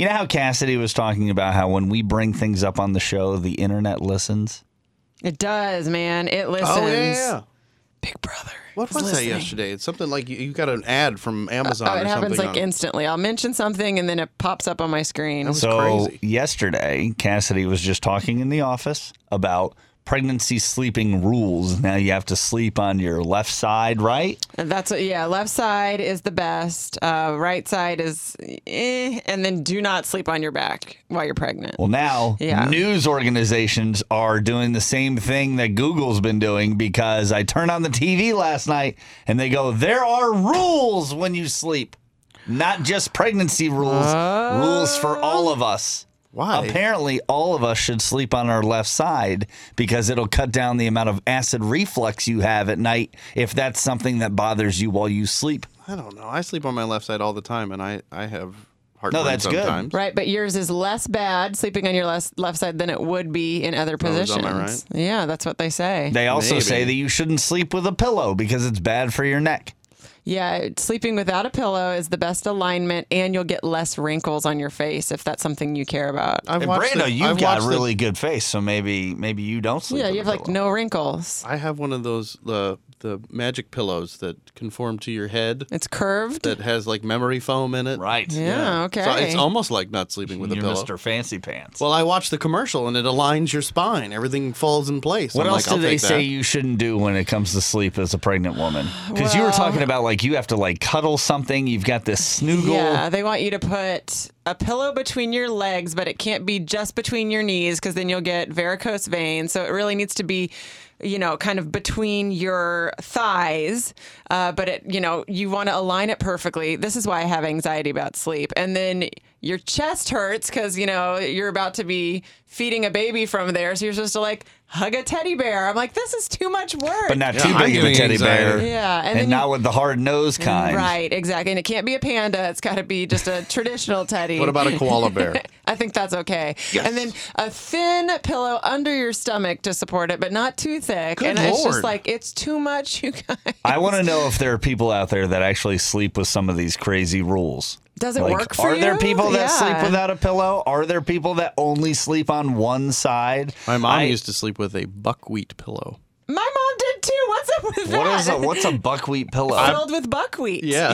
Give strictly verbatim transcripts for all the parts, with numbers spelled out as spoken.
You know how Cassidy was talking about how when we bring things up on the show, the internet listens? It does, man. It listens. Oh, yeah, yeah. Big Brother. What is was listening. that yesterday? It's something like you, you got an ad from Amazon Oh, or it something. happens like on it. instantly. I'll mention something and then it pops up on my screen. That was So crazy. yesterday, Cassidy was just talking in the office about pregnancy sleeping rules. Now you have to sleep on your left side, right? And that's what, yeah, left side is the best. Uh, right side is eh, and then do not sleep on your back while you're pregnant. Well, now Yeah. news organizations are doing the same thing that Google's been doing, because I turned on the T V last night and they go, there are rules when you sleep, not just pregnancy rules, rules for all of us. Why? Apparently, all of us should sleep on our left side because it'll cut down the amount of acid reflux you have at night if that's something that bothers you while you sleep. I don't know. I sleep on my left side all the time, and I, I have heartburn No, that's good. sometimes. Right, but yours is less bad sleeping on your left, left side than it would be in other Oh, is positions. that right? Yeah, that's what they say. They also Maybe. say that you shouldn't sleep with a pillow because it's bad for your neck. Yeah, sleeping without a pillow is the best alignment, and you'll get less wrinkles on your face if that's something you care about. I've And watched Brando, the- you've I've got a watched the- really good face, so maybe maybe you don't sleep Yeah, with you a have like pillow. no wrinkles. I have one of those the the magic pillows that conform to your head It's curved. that has like memory foam in it. Right. Yeah, okay. So it's almost like not sleeping with a You're pillow. Mister Fancy Pants. Well, I watched the commercial and it aligns your spine. Everything falls in place. What I'm else like, do I'll they take say that. you shouldn't do when it comes to sleep as a pregnant woman? Because you were talking about like you have to like cuddle something. You've got this snoogle. Yeah, they want you to put a pillow between your legs, but it can't be just between your knees because then you'll get varicose veins. So it really needs to be, you know, kind of between your thighs. Uh, but it, you know, you want to align it perfectly. This is why I have anxiety about sleep. And then your chest hurts because, you know, you're about to be feeding a baby from there. So you're supposed to like hug a teddy bear. I'm like, this is too much work. But not Yeah, too I'm big of a getting teddy bear. anxiety. Yeah, and And, then not you- with the hard nose kind. Right, exactly. And it can't be a panda. It's got to be just a traditional teddy. What about a koala bear? I think that's okay. Yes. And then a thin pillow under your stomach to support it, but not too thick. Good and it's just Lord. like, it's too much, you guys. I want to know if there are people out there that actually sleep with some of these crazy rules. Does it Like, work for are you? there people that Yeah. sleep without a pillow? Are there people that only sleep on one side? My mom I- used to sleep with a buckwheat pillow. My mom did too. What's up with that? What is a what's a buckwheat pillow? Filled with buckwheat. Yes.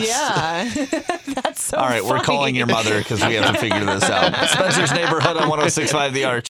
Yeah. That's so All right, we're funny. calling your mother because we have to figure this out. Spencer's Neighborhood on one oh six point five The Arch.